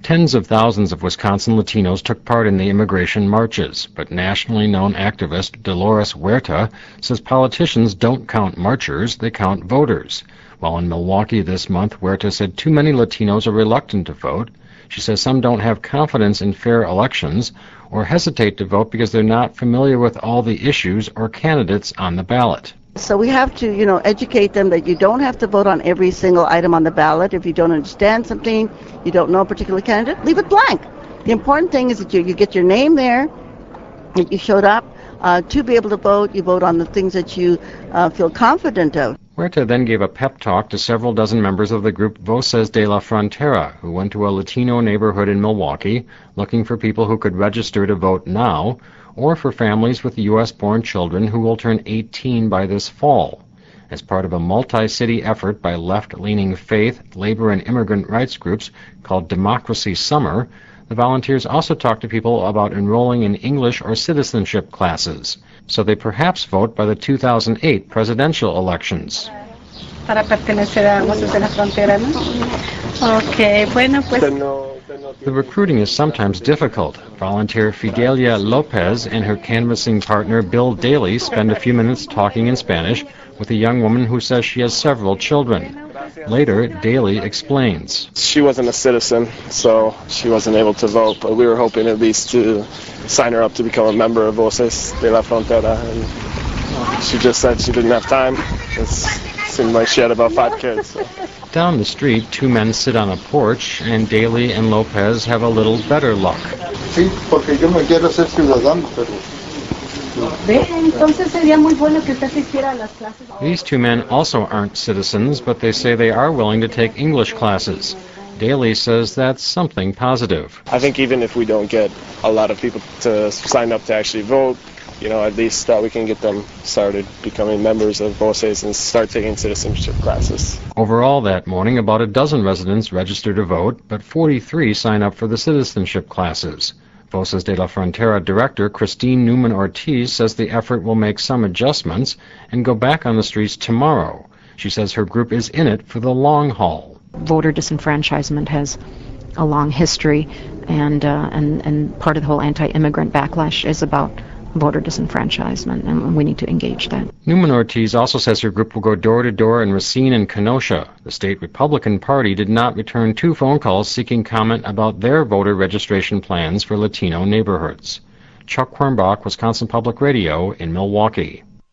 Tens of thousands of Wisconsin Latinos took part in the immigration marches, but nationally known activist Dolores Huerta says politicians don't count marchers, they count voters. While in Milwaukee this month, Huerta said too many Latinos are reluctant to vote. She says some don't have confidence in fair elections or hesitate to vote because they're not familiar with all the issues or candidates on the ballot. So we have to, educate them that you don't have to vote on every single item on the ballot. If you don't understand something, you don't know a particular candidate, leave it blank. The important thing is that you get your name there, that you showed up to be able to vote. You vote on the things that you feel confident of. Huerta then gave a pep talk to several dozen members of the group Voces de la Frontera, who went to a Latino neighborhood in Milwaukee looking for people who could register to vote now, or for families with U.S.-born children who will turn 18 by this fall. As part of a multi-city effort by left-leaning faith, labor, and immigrant rights groups called Democracy Summer, the volunteers also talked to people about enrolling in English or citizenship classes, so they perhaps vote by the 2008 presidential elections. Para pertenecer a Voces de la Frontera, ¿no? Okay, bueno, pues... The recruiting is sometimes difficult. Volunteer Fidelia Lopez and her canvassing partner Bill Daly spend a few minutes talking in Spanish with a young woman who says she has several children. Later, Daly explains. She wasn't a citizen, so she wasn't able to vote, but we were hoping at least to sign her up to become a member of Voces de la Frontera, and she just said she didn't have time. It seemed like she had about 5 kids. So. Down the street, two men sit on a porch, and Daly and Lopez have a little better luck. Sí, porque yo me quiero ser ciudadano, pero... These two men also aren't citizens, but they say they are willing to take English classes. Daly says that's something positive. I think even if we don't get a lot of people to sign up to actually vote, at least we can get them started becoming members of Voces and start taking citizenship classes. Overall that morning, about a dozen residents registered to vote, but 43 sign up for the citizenship classes. Voces de la Frontera Director Christine Newman-Ortiz says the effort will make some adjustments and go back on the streets tomorrow. She says her group is in it for the long haul. Voter disenfranchisement has a long history, and part of the whole anti-immigrant backlash is about voter disenfranchisement, and we need to engage that. Newman-Ortiz also says her group will go door-to-door in Racine and Kenosha. The state Republican Party did not return 2 phone calls seeking comment about their voter registration plans for Latino neighborhoods. Chuck Quirmbach, Wisconsin Public Radio in Milwaukee.